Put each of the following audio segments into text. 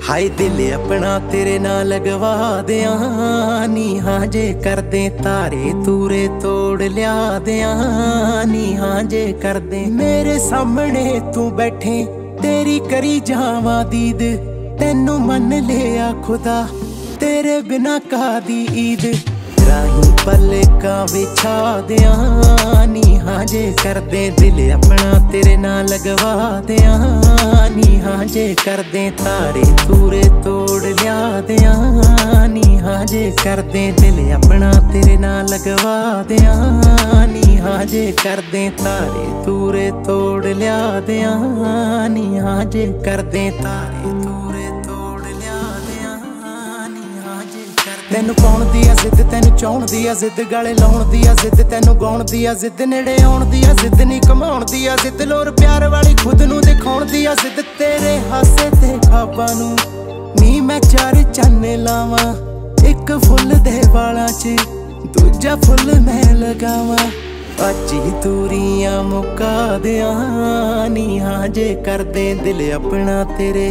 हाय दिल अपना तेरे नाल लगवा दियां नी, हाँ जे कर दे तारे तूरे तोड़ लिया दियां नी, हाँ जे कर दे मेरे सामने तू बैठे तेरी करी जावा दीद, तेनू मन लिया खुदा तेरे बिना कादी ईद, राही पलका बिछा दियां नी, हाँ जे कर दे दिल अपना तेरे नाल लगवा दियां नी, हाँ जे कर दे तारे तूरे तोड़ लिया दियां नी, हाँ जे कर दे दिल अपना तेरे नाल लगवा दियां नी, हाँ जे कर दे तारे तूरे तोड़ लिया दियां नी, हाँ जे कर दे तारे तूरे तोड़ लिया दियां नी, हाँ जे कर दे। तैनू पाउण दी आ जिद, तैनू चाउण दी आ जिद, गले लाउण दी आ जिद, तैनू गाउण दी आ जिद, नेड़े आउण दी आ जिद, नी कमाउण दी आ जिद, लोर प्यार वाली खुद नू दिखाउण दी आ जिद, तेरे हासे ते ख्वाबां नू नी मैं चार चन्न लावां, एक फुੱਲ दे वालां च दूजा फुੱਲ मैं लगावां, अज ही दूरियां मुका दियां नी, हाँ जे कर दे दिल अपना तेरे,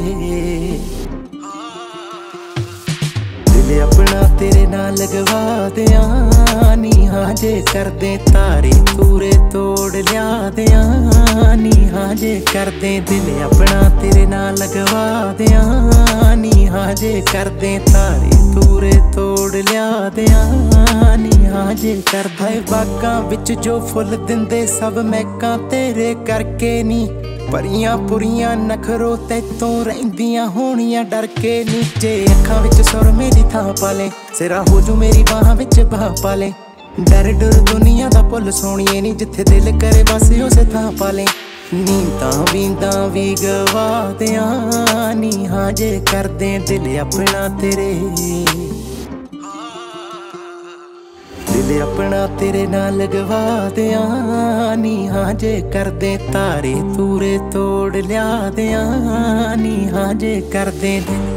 दिल अपना तेरे नाल लगवा दियां नी, हाँ जे कर दे तारे तूरे तोड़ लिया दियां नी, हाँ जे कर दे दिल अपना तेरे नाल लगवा दियां नी, हाँ जे कर दे तारे तूरे तोड़ लिया दियां नी, हाँ जे कर दे। बागां विच जो फुੱल दिंदे सब महकां तेरे करके नी, परियां पुरियां नखरो तैतों रहिंदियां होणियां डर के नी, जे अखां विच सुर मेरी थां पाले सिरा हो जू मेरी बाहां विच बाह पाले, डर डर दुनिया दा भुल सोणिए नी, जिथे दिल करे बस उसे थां पाले, नींदां वींदां वी गवा दियां नी, हाँ जे कर दे दिल अपना तेरे, दिल अपना तेरे नाल लगवा दियां नी, हाँ जे कर दे तारे तूरे तोड़ लिया दियां नी, हाँ जे कर दे दिल